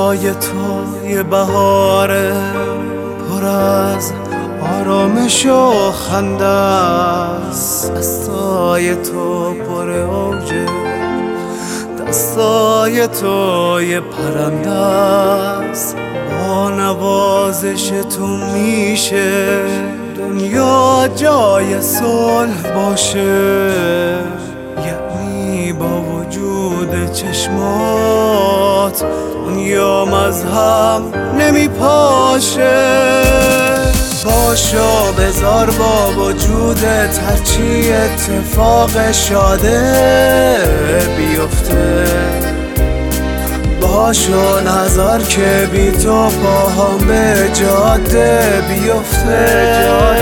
دستای تو یه بهاره پر از آرامش و خنده است. دستای تو پر اوجه، دستای تو یه پرنده است. با نوازش تو میشه دنیا جای صلح باشه، یعنی با وجود چشمات دنیا مذهب نمیپاشه. باشو بذار با وجودت هرچی اتفاق شاده بیفته، باشو نذار که بی تو پاهام به جاده بیفته.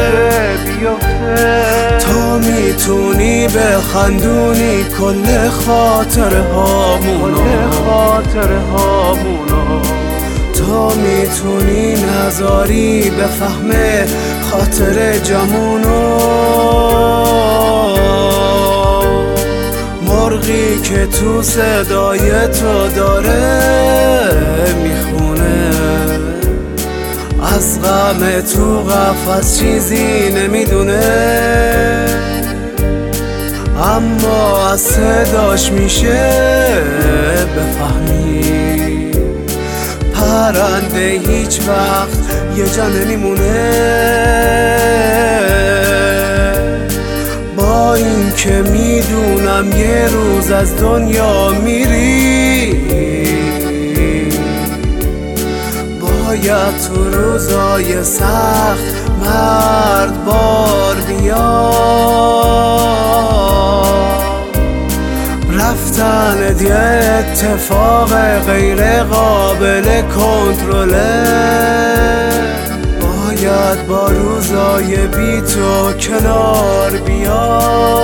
تو میتونی بخندونی کل خاطره هامونو، تو میتونی نذاری بفهمه خاطر جمونو. مرغی که تو صدای تو داره میخونه، از غم تو قفس چیزی نمیدونه، اما از صداش میشه بفهمی پرنده هیچ وقت یه جا نمیمونه. با این که میدونم یه روز از دنیا میری، باید تو روزای سخت مرد بار بیا. رفتن یه اتفاق غیر قابل کنترله، باید با روزای بی تو کنار بیا.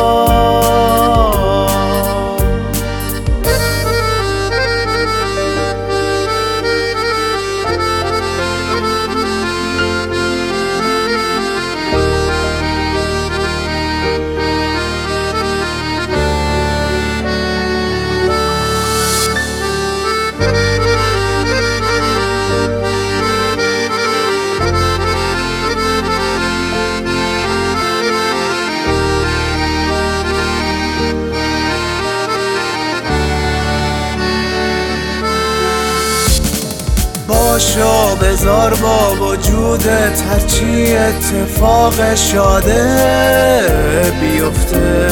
باشو بذار با وجودت هرچی اتفاق شاده بیفته،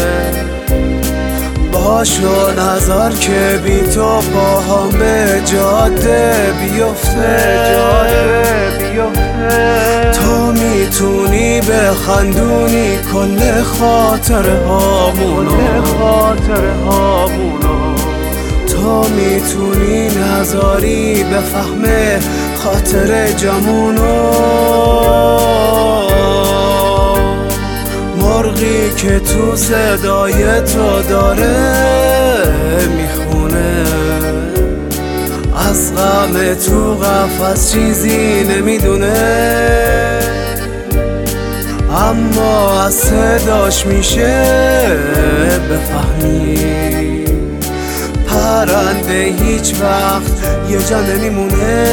باشو نذار که بی تو پاهام به جاده بیفته. تو میتونی بخندونی کل خاطره هامونو، تو میتونی نذاری بفهمه خاطر جمونو. مرغی که تو صدای تو داره میخونه، از غم تو قفس چیزی نمیدونه، اما از صداش میشه بفهمی پرنده هیچ وقت یه جا نمیمونه.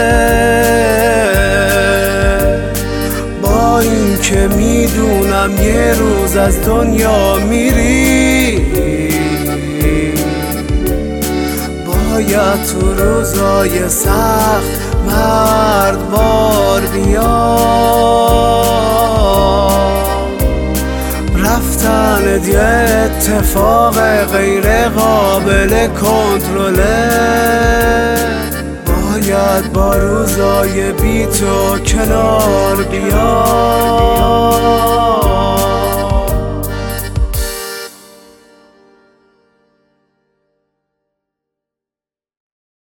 با این که میدونم یه روز از دنیا میری، باید تو روزای سخت مرد بار بیا. رفتن یه اتفاق غیر قابل کنترله، باید با روزای بی تو کنار بیا.